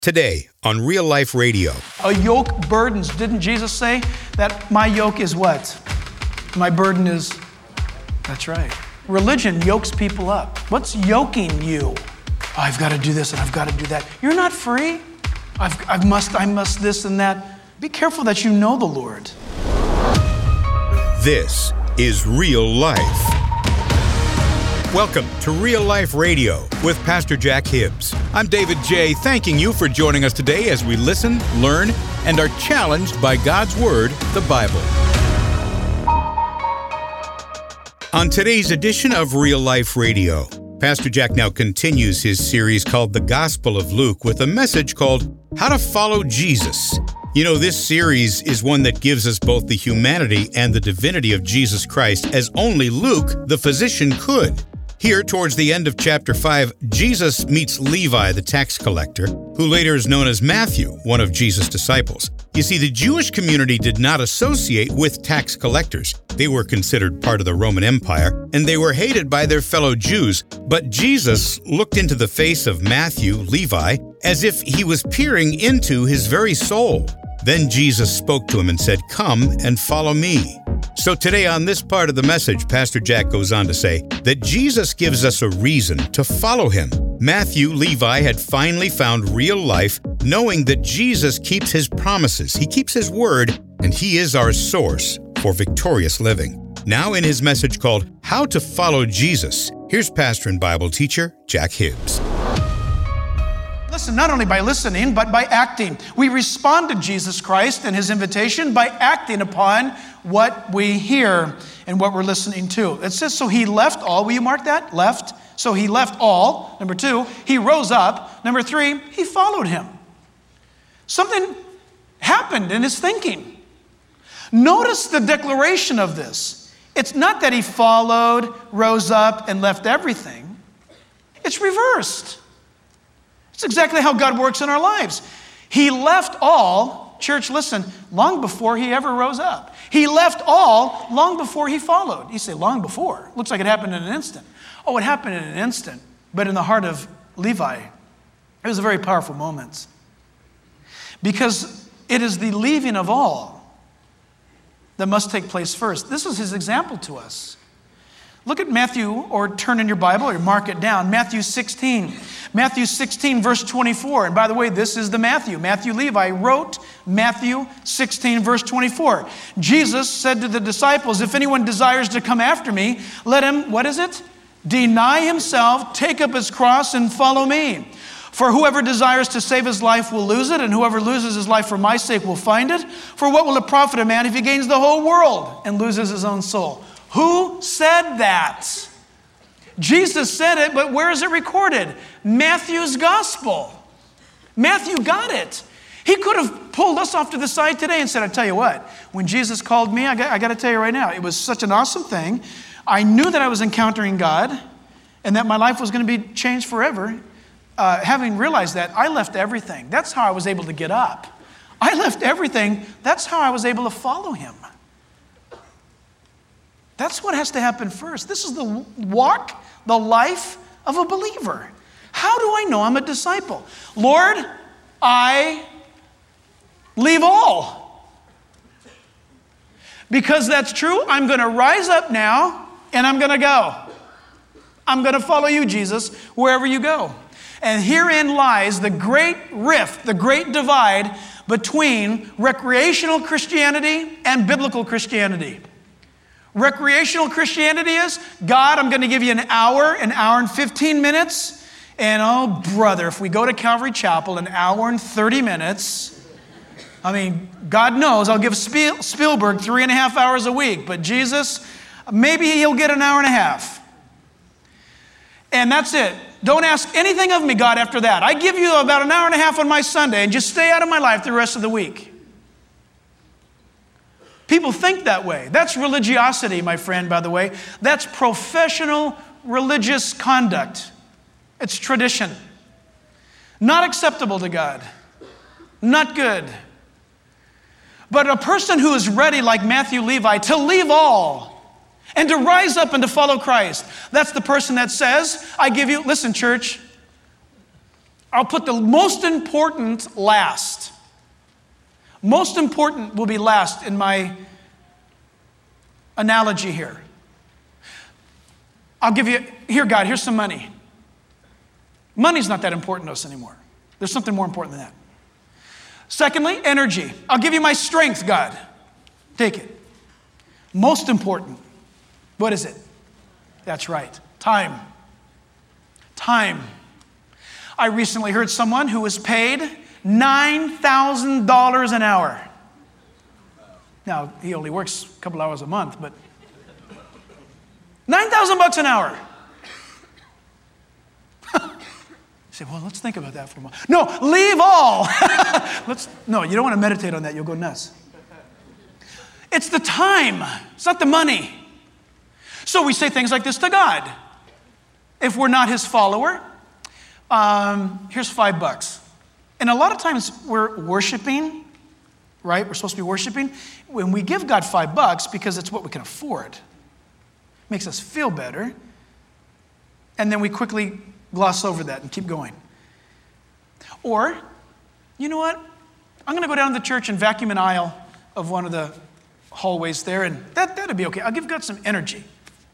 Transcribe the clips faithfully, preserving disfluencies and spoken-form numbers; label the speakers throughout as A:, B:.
A: Today on Real Life Radio.
B: A yoke burdens. Didn't Jesus say that my yoke is what? My burden is, that's right. Religion yokes people up. What's yoking you? Oh, I've got to do this and I've got to do that. You're not free. I've, I must, I must this and that. Be careful that you know the Lord.
A: This is Real Life. Welcome to Real Life Radio with Pastor Jack Hibbs. I'm David J., thanking you for joining us today as we listen, learn, and are challenged by God's Word, the Bible. On today's edition of Real Life Radio, Pastor Jack now continues his series called The Gospel of Luke with a message called How to Follow Jesus. You know, this series is one that gives us both the humanity and the divinity of Jesus Christ as only Luke, the physician, could. Here, towards the end of chapter five, Jesus meets Levi, the tax collector, who later is known as Matthew, one of Jesus' disciples. You see, the Jewish community did not associate with tax collectors. They were considered part of the Roman Empire, and they were hated by their fellow Jews. But Jesus looked into the face of Matthew, Levi, as if he was peering into his very soul. Then Jesus spoke to him and said, "Come and follow me." So today on this part of the message, Pastor Jack goes on to say that Jesus gives us a reason to follow him. Matthew, Levi had finally found real life, knowing that Jesus keeps his promises, he keeps his word, and he is our source for victorious living. Now in his message called How to Follow Jesus, here's pastor and Bible teacher Jack Hibbs.
B: Listen, not only by listening, but by acting. We respond to Jesus Christ and his invitation by acting upon what we hear and what we're listening to. It says, so he left all. Will you mark that? Left. So he left all. Number two, he rose up. Number three, he followed him. Something happened in his thinking. Notice the declaration of this. It's not that he followed, rose up, and left everything. It's reversed. It's exactly how God works in our lives. He left all, church, listen, long before he ever rose up. He left all long before he followed. You say, long before? Looks like it happened in an instant. Oh, it happened in an instant. But in the heart of Levi, it was a very powerful moment. Because it is the leaving of all that must take place first. This is his example to us. Look at Matthew, or turn in your Bible, or mark it down. Matthew sixteen. Matthew sixteen, verse twenty-four. And by the way, this is the Matthew. Matthew Levi wrote Matthew sixteen, verse twenty-four. Jesus said to the disciples, if anyone desires to come after me, let him, what is it? Deny himself, take up his cross, and follow me. For whoever desires to save his life will lose it, and whoever loses his life for my sake will find it. For what will it profit a man if he gains the whole world and loses his own soul? Who said that? Jesus said it, but where is it recorded? Matthew's gospel. Matthew got it. He could have pulled us off to the side today and said, I tell you what, when Jesus called me, I got, I got to tell you right now, it was such an awesome thing. I knew that I was encountering God and that my life was going to be changed forever. Uh, having realized that, I left everything. That's how I was able to get up. I left everything. That's how I was able to follow him. That's what has to happen first. This is the walk, the life of a believer. How do I know I'm a disciple? Lord, I leave all. Because that's true, I'm going to rise up now and I'm going to go. I'm going to follow you, Jesus, wherever you go. And herein lies the great rift, the great divide between recreational Christianity and biblical Christianity. Recreational Christianity is, God, I'm going to give you an hour, an hour and fifteen minutes. And oh, brother, if we go to Calvary Chapel, an hour and thirty minutes. I mean, God knows I'll give Spiel- Spielberg three and a half hours a week. But Jesus, maybe he'll get an hour and a half. And that's it. Don't ask anything of me, God, after that. I give you about an hour and a half on my Sunday and just stay out of my life the rest of the week. People think that way. That's religiosity, my friend, by the way. That's professional religious conduct. It's tradition. Not acceptable to God. Not good. But a person who is ready, like Matthew Levi, to leave all and to rise up and to follow Christ, that's the person that says, I give you, listen, church, I'll put the most important last. Most important will be last in my analogy here. I'll give you, here, God, here's some money. Money's not that important to us anymore. There's something more important than that. Secondly, energy. I'll give you my strength, God. Take it. Most important, what is it? That's right, time. Time. I recently heard someone who was paid nine thousand dollars an hour. Now, he only works a couple hours a month, but nine thousand bucks an hour. You say, well, let's think about that for a moment. No, leave all. let's, no, you don't want to meditate on that. You'll go nuts. It's the time. It's not the money. So we say things like this to God. If we're not his follower, um, here's five bucks. And a lot of times we're worshiping, right? We're supposed to be worshiping. When we give God five bucks, because it's what we can afford, makes us feel better. And then we quickly gloss over that and keep going. Or, you know what? I'm going to go down to the church and vacuum an aisle of one of the hallways there, and that, that'd be okay. I'll give God some energy.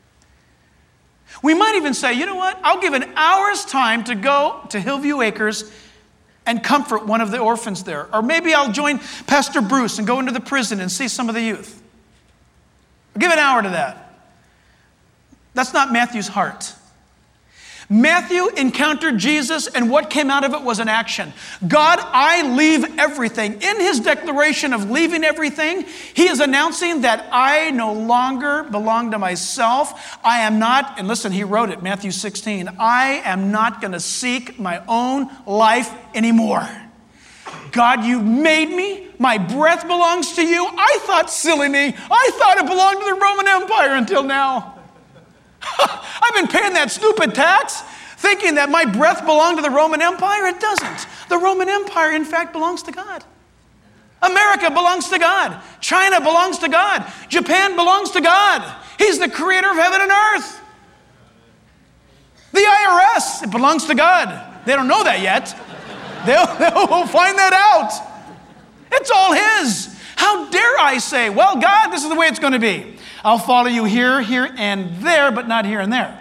B: We might even say, you know what? I'll give an hour's time to go to Hillview Acres and comfort one of the orphans there. Or maybe I'll join Pastor Bruce and go into the prison and see some of the youth. I'll give an hour to that. That's not Matthew's heart. Matthew encountered Jesus, and what came out of it was an action. God, I leave everything. In his declaration of leaving everything, he is announcing that I no longer belong to myself. I am not, and listen, he wrote it, Matthew sixteen, I am not going to seek my own life anymore. God, you made me. My breath belongs to you. I thought, silly me, I thought it belonged to the Roman Empire until now. I've been paying that stupid tax, thinking that my breath belonged to the Roman Empire. It doesn't. The Roman Empire, in fact, belongs to God. America belongs to God. China belongs to God. Japan belongs to God. He's the creator of heaven and earth. The I R S, it belongs to God. They don't know that yet. They'll, they'll find that out. It's all his. How dare I say, well, God, this is the way it's going to be. I'll follow you here, here, and there, but not here and there.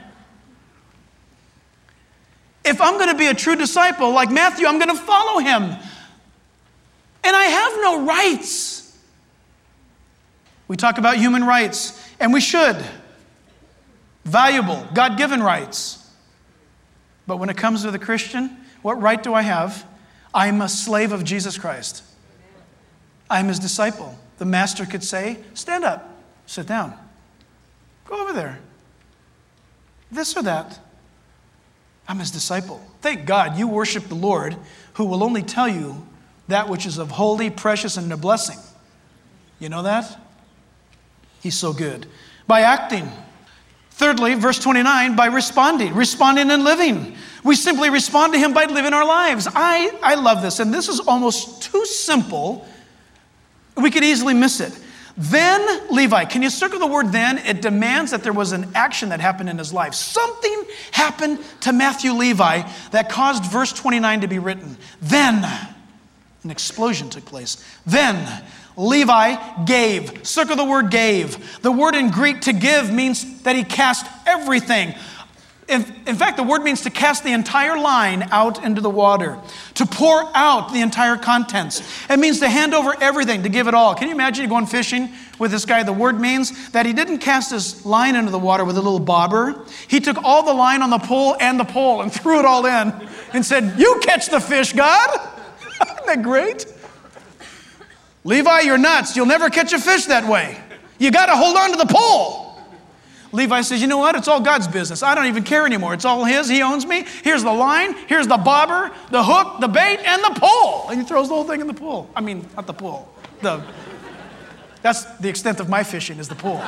B: If I'm going to be a true disciple like Matthew, I'm going to follow him. And I have no rights. We talk about human rights, and we should. Valuable, God-given rights. But when it comes to the Christian, what right do I have? I'm a slave of Jesus Christ. I'm his disciple. The master could say, stand up. Sit down. Go over there. This or that. I'm his disciple. Thank God you worship the Lord, who will only tell you that which is of holy, precious, and a blessing. You know that? He's so good. By acting. Thirdly, verse twenty-nine, by responding. Responding and living. We simply respond to him by living our lives. I, I love this, and this is almost too simple. We could easily miss it. Then Levi, can you circle the word then? It demands that there was an action that happened in his life. Something happened to Matthew Levi that caused verse twenty-nine to be written. Then, an explosion took place. Then Levi gave. Circle the word gave. The word in Greek to give means that he cast everything. In, in fact, the word means to cast the entire line out into the water, to pour out the entire contents. It means to hand over everything, to give it all. Can you imagine you going fishing with this guy? The word means that he didn't cast his line into the water with a little bobber. He took all the line on the pole and the pole and threw it all in and said, you catch the fish, God. Isn't that great? Levi, you're nuts. You'll never catch a fish that way. You got to hold on to the pole. Levi says, you know what? It's all God's business. I don't even care anymore. It's all his. He owns me. Here's the line. Here's the bobber, the hook, the bait, and the pole. And he throws the whole thing in the pool. I mean, not the pool. The, that's the extent of my fishing is the pool.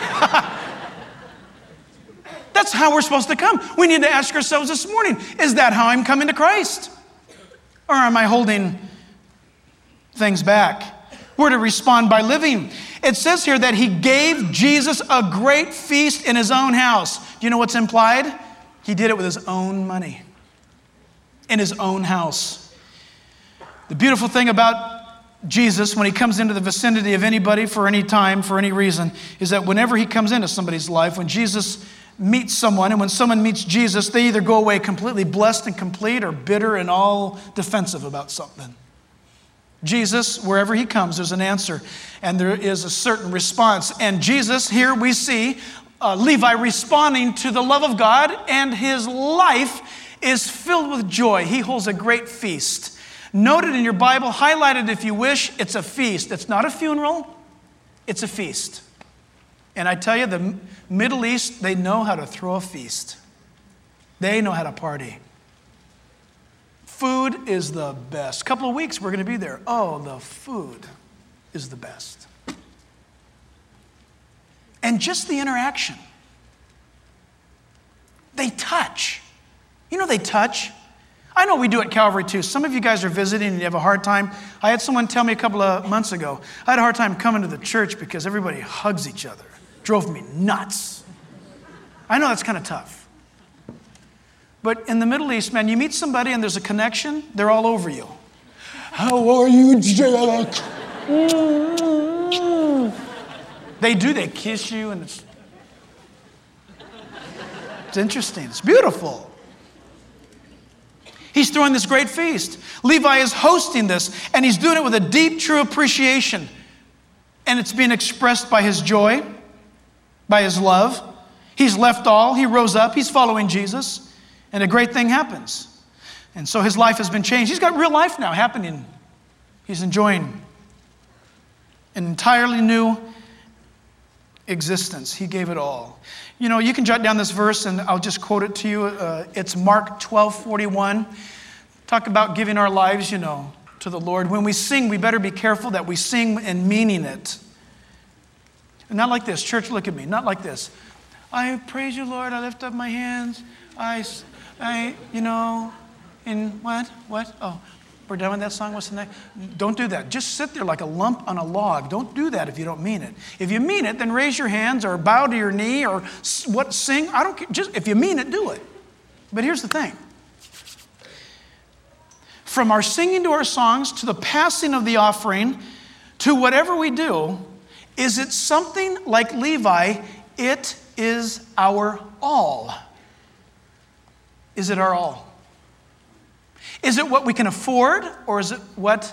B: That's how we're supposed to come. We need to ask ourselves this morning, is that how I'm coming to Christ? Or am I holding things back? We're to respond by living. It says here that he gave Jesus a great feast in his own house. Do you know what's implied? He did it with his own money. in his own house. The beautiful thing about Jesus, when he comes into the vicinity of anybody for any time, for any reason, is that whenever he comes into somebody's life, when Jesus meets someone, and when someone meets Jesus, they either go away completely blessed and complete or bitter and all defensive about something. Jesus, wherever he comes, there's an answer, and there is a certain response. And Jesus, here we see uh, Levi responding to the love of God, and his life is filled with joy. He holds a great feast. Note it in your Bible, highlight it if you wish. It's a feast. It's not a funeral. It's a feast. And I tell you, the Middle East, they know how to throw a feast. They know how to party. Food is the best. A couple of weeks, we're going to be there. Oh, the food is the best. And just the interaction. They touch. You know they touch. I know we do at Calvary too. Some of you guys are visiting and you have a hard time. I had someone tell me a couple of months ago, I had a hard time coming to the church because everybody hugs each other. Drove me nuts. I know that's kind of tough. But in the Middle East, man, you meet somebody and there's a connection, they're all over you. How are you, Jack? They do, they kiss you, and it's, it's interesting. It's beautiful. He's throwing this great feast. Levi is hosting this, and he's doing it with a deep, true appreciation. And it's being expressed by his joy, by his love. He's left all. He rose up. He's following Jesus. And a great thing happens. And so his life has been changed. He's got real life now happening. He's enjoying an entirely new existence. He gave it all. You know, you can jot down this verse and I'll just quote it to you. Uh, it's Mark twelve forty-one. Talk about giving our lives, you know, to the Lord. When we sing, we better be careful that we sing and meaning it. And not like this. Church, look at me. Not like this. I praise you, Lord. I lift up my hands. I, I, you know, in what? What? Oh, we're done with that song. What's the next? Don't do that. Just sit there like a lump on a log. Don't do that if you don't mean it. If you mean it, then raise your hands or bow to your knee or what? Sing. I don't care. Just if you mean it, do it. But here's the thing. From our singing to our songs to the passing of the offering to whatever we do, is it something like Levi? It is our all. Is it our all? Is it what we can afford, or is it what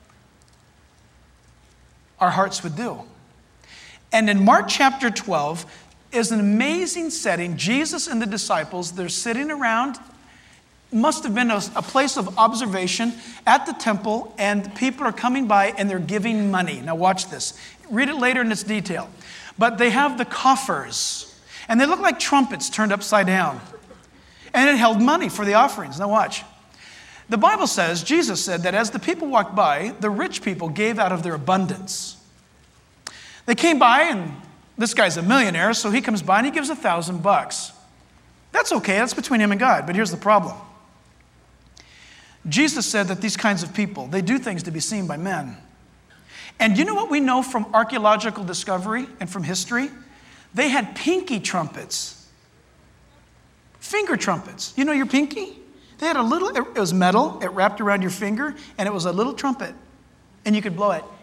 B: our hearts would do? And in Mark chapter twelve is an amazing setting. Jesus and the disciples, they're sitting around. Must have been a, a place of observation at the temple, and people are coming by and they're giving money. Now watch this. Read it later in its detail. But they have the coffers, and they look like trumpets turned upside down. And it held money for the offerings. Now watch. The Bible says, Jesus said that as the people walked by, the rich people gave out of their abundance. They came by, and this guy's a millionaire, so he comes by and he gives a thousand bucks. That's okay, that's between him and God, but here's the problem. Jesus said that these kinds of people, they do things to be seen by men. And you know what we know from archaeological discovery and from history? They had pinky trumpets. Finger trumpets. You know your pinky? They had a little, it was metal, it wrapped around your finger, and it was a little trumpet. And you could blow it.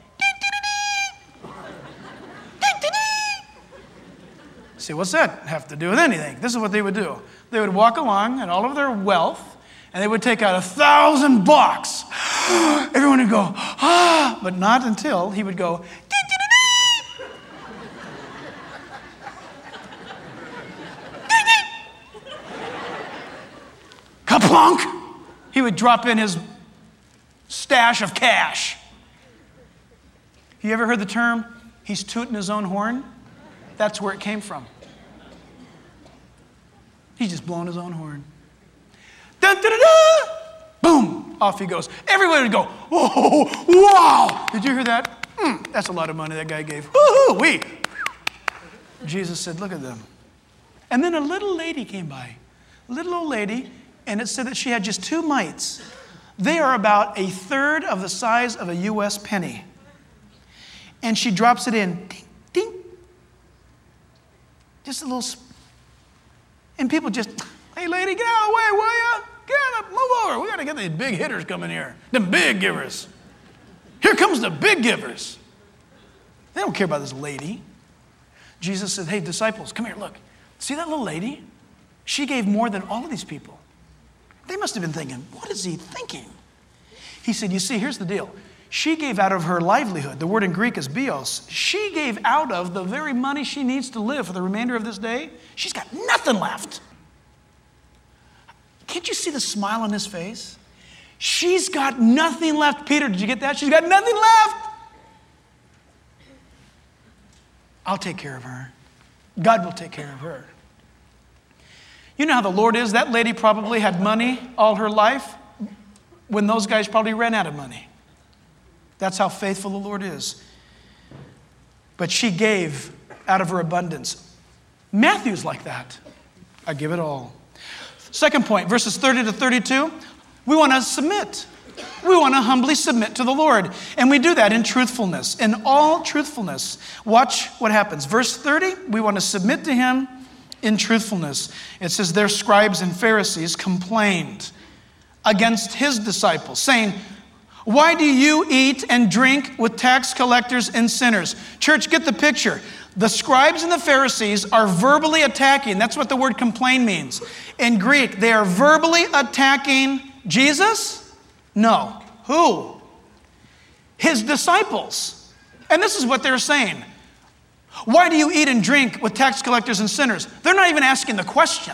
B: See, what's that have to do with anything? This is what they would do. They would walk along and all of their wealth, and they would take out a thousand bucks. Everyone would go, ah, but not until he would go, kaplunk! He would drop in his stash of cash. You ever heard the term, he's tooting his own horn? That's where it came from. He's just blowing his own horn. Dun, dun, dun, dun. Boom, off he goes. Everybody would go, whoa, wow. Did you hear that? Mm, that's a lot of money that guy gave. Woo-hoo-wee. Jesus said, look at them. And then a little lady came by. Little old lady, and it said that she had just two mites. They are about a third of the size of a U S penny. And she drops it in. Ding, ding. Just a little, sp- and people just, hey lady, get out of the way, will ya? Get out of move over. We got to get these big hitters coming here. Them big givers. Here comes the big givers. They don't care about this lady. Jesus said, hey, disciples, come here, look. See that little lady? She gave more than all of these people. They must have been thinking, what is he thinking? He said, you see, here's the deal. She gave out of her livelihood. The word in Greek is bios. She gave out of the very money she needs to live for the remainder of this day. She's got nothing left. Can't you see the smile on his face? She's got nothing left. Peter, did you get that? She's got nothing left. I'll take care of her. God will take care of her. You know how the Lord is? That lady probably had money all her life when those guys probably ran out of money. That's how faithful the Lord is. But she gave out of her abundance. Matthew's like that. I give it all. Second point, verses thirty to thirty-two. We want to submit. We want to humbly submit to the Lord. And we do that in truthfulness, in all truthfulness. Watch what happens. Verse thirty, we want to submit to him in truthfulness. It says, their scribes and Pharisees complained against his disciples, saying, why do you eat and drink with tax collectors and sinners? Church, get the picture. The scribes and the Pharisees are verbally attacking. That's what the word complain means. In Greek, they are verbally attacking Jesus? No. Who? His disciples. And this is what they're saying. Why do you eat and drink with tax collectors and sinners? They're not even asking the question.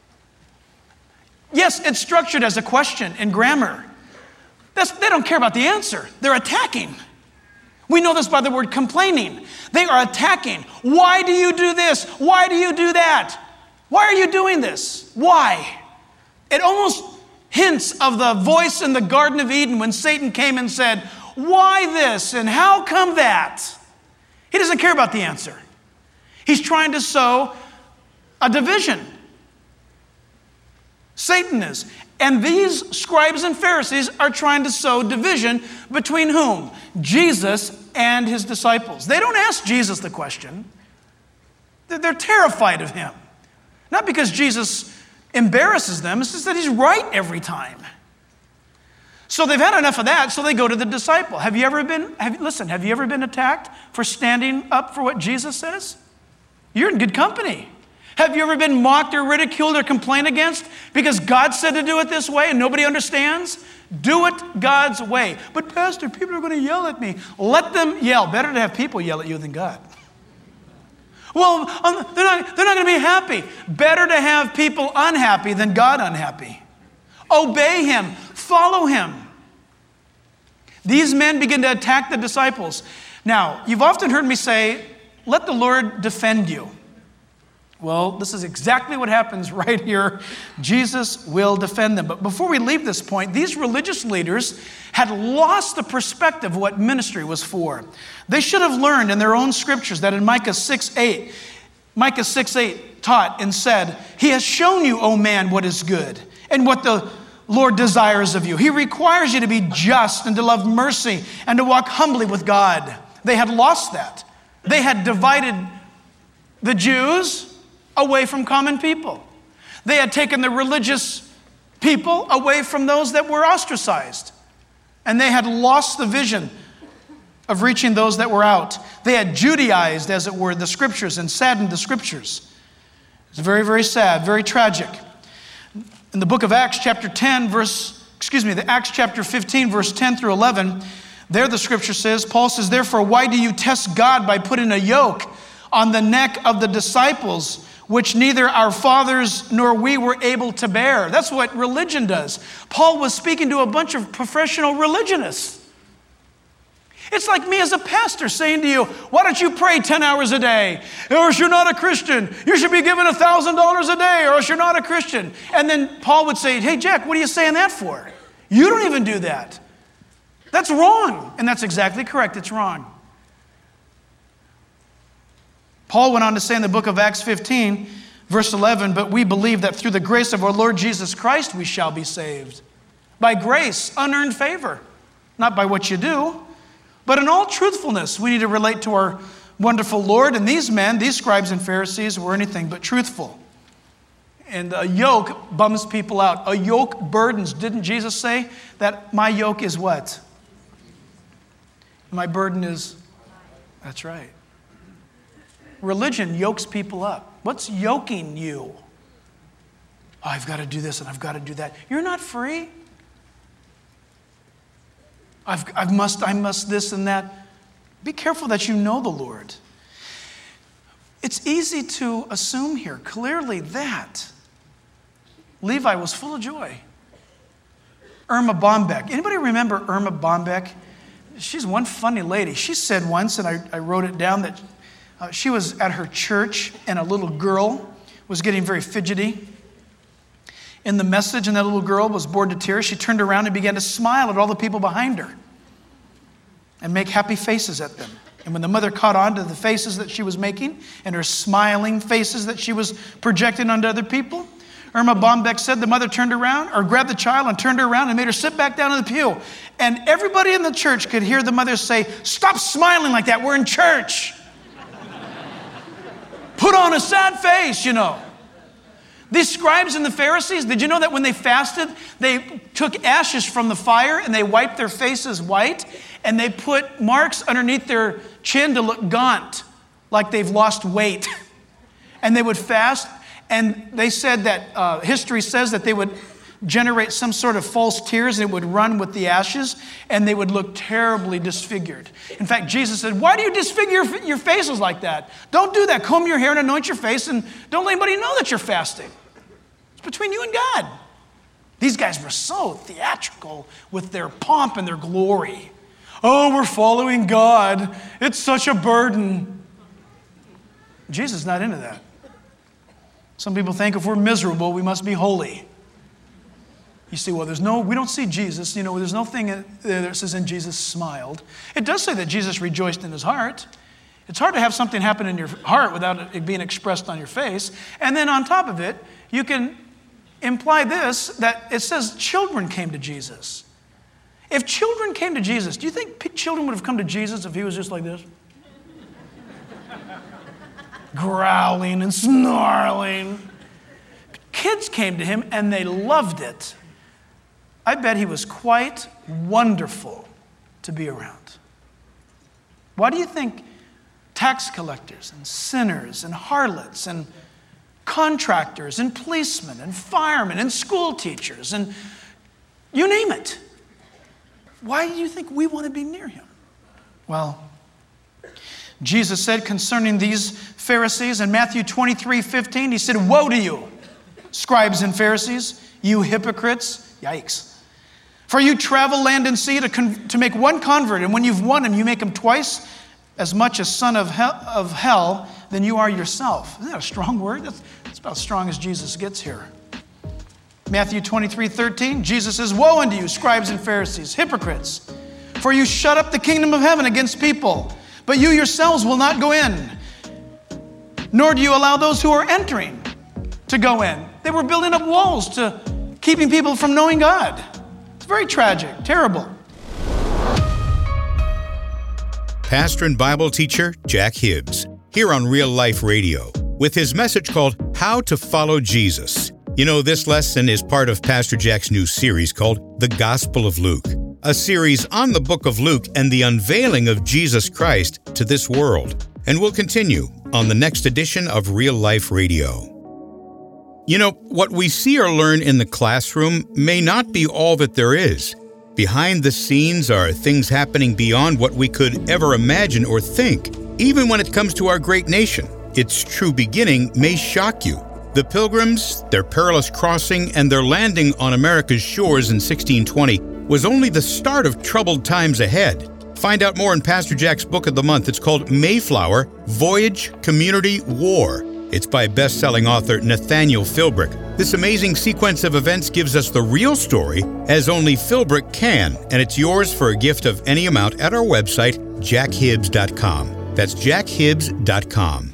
B: Yes, it's structured as a question in grammar. That's, they don't care about the answer. They're attacking. We know this by the word complaining. They are attacking. Why do you do this? Why do you do that? Why are you doing this? Why? It almost hints of the voice in the Garden of Eden when Satan came and said, why this and how come that? He doesn't care about the answer. He's trying to sow a division. Satan is. And these scribes and Pharisees are trying to sow division between whom? Jesus and his disciples. They don't ask Jesus the question. They're terrified of him. Not because Jesus embarrasses them, it's just that he's right every time. So they've had enough of that, so they go to the disciple. Have you ever been, have, listen, have you ever been attacked for standing up for what Jesus says? You're in good company. Have you ever been mocked or ridiculed or complained against because God said to do it this way and nobody understands? Do it God's way. But Pastor, people are going to yell at me. Let them yell. Better to have people yell at you than God. Well, um, they're not, they're not going to be happy. Better to have people unhappy than God unhappy. Obey him. Follow him. These men begin to attack the disciples. Now, you've often heard me say, let the Lord defend you. Well, this is exactly what happens right here. Jesus will defend them. But before we leave this point, these religious leaders had lost the perspective of what ministry was for. They should have learned in their own scriptures that in Micah six eight, Micah six eight taught and said, he has shown you, O man, what is good and what the Lord desires of you. He requires you to be just and to love mercy and to walk humbly with God. They had lost that. They had divided the Jews away from common people. They had taken the religious people away from those that were ostracized. And they had lost the vision of reaching those that were out. They had Judaized, as it were, the scriptures and saddened the scriptures. It's very, very sad, very tragic. In the book of Acts chapter ten, verse, excuse me, the Acts chapter fifteen, verse ten through eleven, there the scripture says, Paul says, therefore, why do you test God by putting a yoke on the neck of the disciples, which neither our fathers nor we were able to bear? That's what religion does. Paul was speaking to a bunch of professional religionists. It's like me as a pastor saying to you, why don't you pray ten hours a day? Or else you're not a Christian. You should be given one thousand dollars a day, or else you're not a Christian. And then Paul would say, hey, Jack, what are you saying that for? You don't even do that. That's wrong. And that's exactly correct. It's wrong. Paul went on to say in the book of Acts fifteen, verse eleven, but we believe that through the grace of our Lord Jesus Christ we shall be saved. By grace, unearned favor. Not by what you do, but in all truthfulness, we need to relate to our wonderful Lord. And these men, these scribes and Pharisees, were anything but truthful. And a yoke bums people out. A yoke burdens. Didn't Jesus say that my yoke is what? My burden is, that's right. Religion yokes people up. What's yoking you? Oh, I've got to do this and I've got to do that. You're not free. I've, I must, I must this and that. Be careful that you know the Lord. It's easy to assume here, clearly, that Levi was full of joy. Irma Bombeck. Anybody remember Irma Bombeck? She's one funny lady. She said once, and I, I wrote it down, that uh, she was at her church and a little girl was getting very fidgety. In the message, and that little girl was bored to tears. She turned around and began to smile at all the people behind her and make happy faces at them. And when the mother caught on to the faces that she was making and her smiling faces that she was projecting onto other people, Irma Bombeck said the mother turned around, or grabbed the child and turned her around and made her sit back down in the pew. And everybody in the church could hear the mother say, "Stop smiling like that, we're in church." Put on a sad face, you know. These scribes and the Pharisees, did you know that when they fasted, they took ashes from the fire and they wiped their faces white, and they put marks underneath their chin to look gaunt, like they've lost weight. And they would fast, and they said that, uh, history says that they would generate some sort of false tears, and it would run with the ashes, and they would look terribly disfigured. In fact, Jesus said, "Why do you disfigure your faces like that? Don't do that. Comb your hair and anoint your face, and don't let anybody know that you're fasting. It's between you and God." These guys were so theatrical with their pomp and their glory. Oh, we're following God. It's such a burden. Jesus is not into that. Some people think if we're miserable, we must be holy. You see, well, there's no, we don't see Jesus. You know, there's no thing there that says, "and Jesus smiled." It does say that Jesus rejoiced in his heart. It's hard to have something happen in your heart without it being expressed on your face. And then on top of it, you can imply this, that it says children came to Jesus. If children came to Jesus, do you think children would have come to Jesus if he was just like this? Growling and snarling. Kids came to him and they loved it. I bet he was quite wonderful to be around. Why do you think tax collectors and sinners and harlots and contractors and policemen and firemen and school teachers and you name it, why do you think we want to be near him? Well, Jesus said concerning these Pharisees in Matthew twenty-three fifteen, he said, "Woe to you, scribes and Pharisees, you hypocrites." Yikes. "For you travel land and sea to, con- to make one convert, and when you've won him, you make him twice as much a son of hell, of hell than you are yourself." Isn't that a strong word? That's, that's about as strong as Jesus gets here. Matthew twenty-three thirteen, Jesus says, "Woe unto you, scribes and Pharisees, hypocrites, for you shut up the kingdom of heaven against people, but you yourselves will not go in, nor do you allow those who are entering to go in." They were building up walls to keeping people from knowing God. It's very tragic, terrible.
A: Pastor and Bible teacher Jack Hibbs, here on Real Life Radio, with his message called How to Follow Jesus. You know, this lesson is part of Pastor Jack's new series called The Gospel of Luke, a series on the book of Luke and the unveiling of Jesus Christ to this world. And we'll continue on the next edition of Real Life Radio. You know, what we see or learn in the classroom may not be all that there is. Behind the scenes are things happening beyond what we could ever imagine or think. Even when it comes to our great nation, its true beginning may shock you. The Pilgrims, their perilous crossing, and their landing on America's shores in sixteen twenty was only the start of troubled times ahead. Find out more in Pastor Jack's book of the month. It's called Mayflower, Voyage, Community, War. It's by best-selling author Nathaniel Philbrick. This amazing sequence of events gives us the real story, as only Philbrick can, and it's yours for a gift of any amount at our website, jack hibbs dot com. That's jack hibbs dot com.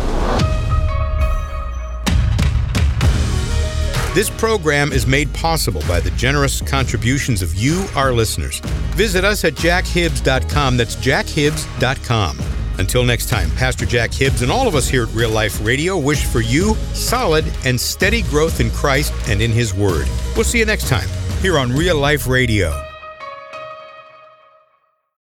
A: This program is made possible by the generous contributions of you, our listeners. Visit us at jack hibbs dot com. That's jack hibbs dot com. Until next time, Pastor Jack Hibbs and all of us here at Real Life Radio wish for you solid and steady growth in Christ and in His Word. We'll see you next time here on Real Life Radio.